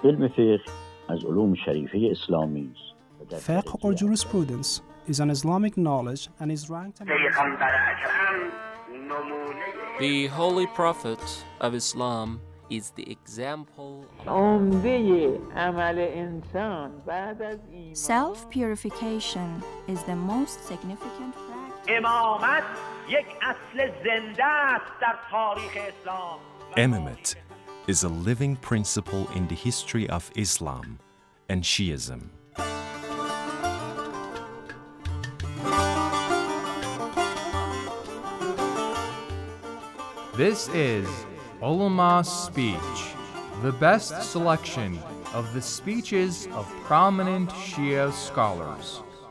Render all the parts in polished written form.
علم فقه از علوم شریفه اسلامی است. Fiqh or jurisprudence is an Islamic knowledge and is ranked The Holy Prophet of Islam is the example Self-purification is the most significant practice. Imamate is a living principle in the history of Islam and Shiism. This is Ulama's Speech, the best selection of the speeches of prominent Shia scholars.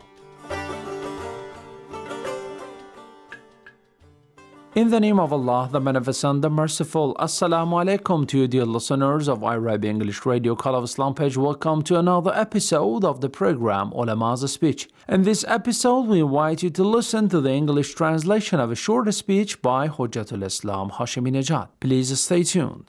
In the name of Allah, the Beneficent, the Merciful, Assalamu alaikum to you, dear listeners of iRabi English Radio Call of Islam page. Welcome to another episode of the program Ulama's Speech. In this episode, we invite you to listen to the English translation of a short speech by Hujjatul Islam Hashemi Nejad. Please stay tuned.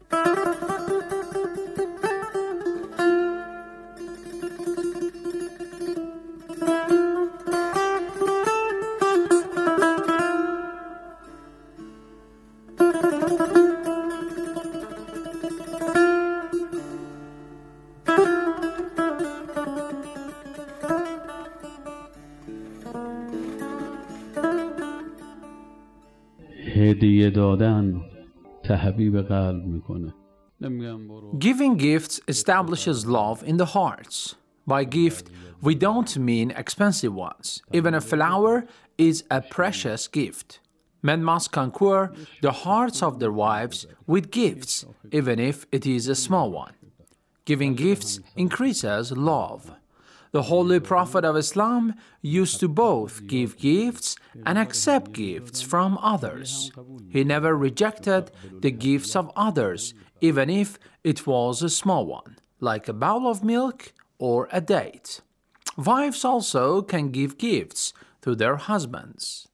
هدیه دادن تحبیب قلب میکنه. Giving gifts establishes love in the hearts. By gift, we don't mean expensive ones. Even a flower is a precious gift. Men must conquer the hearts of their wives with gifts, even if it is a small one. Giving gifts increases love. The Holy Prophet of Islam used to both give gifts and accept gifts from others. He never rejected the gifts of others, even if it was a small one, like a bowl of milk or a date. Wives also can give gifts to their husbands.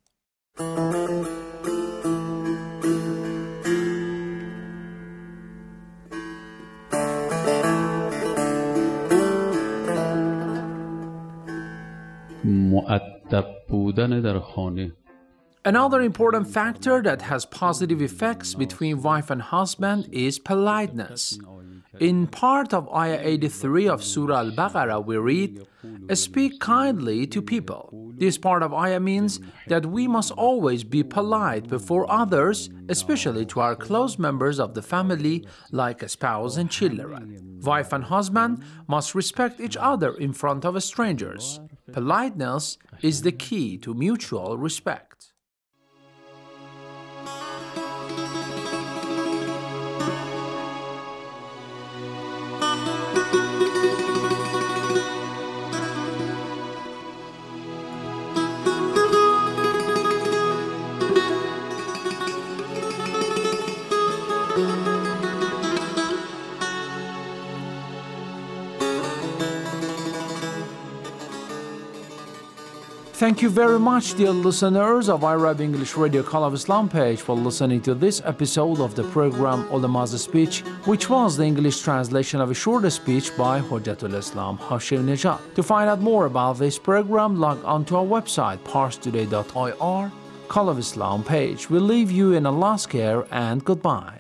مؤدب بودن در خانه. Another important factor that has positive effects between wife and husband is politeness. In part of Ayah 83 of Surah Al-Baqarah, we read, "Speak kindly to people." This part of Ayah means that we must always be polite before others, especially to our close members of the family, like a spouse and children. Wife and husband must respect each other in front of strangers. Politeness is the key to mutual respect. Thank you very much, dear listeners of iRabi English Radio Call of Islam page, for listening to this episode of the program Ulama's Speech, which was the English translation of a short speech by Hujjatul Islam Hashemi Nejad. To find out more about this program, log on to our website, parstoday.ir, Call of Islam page. We leave you in Allah's care and goodbye.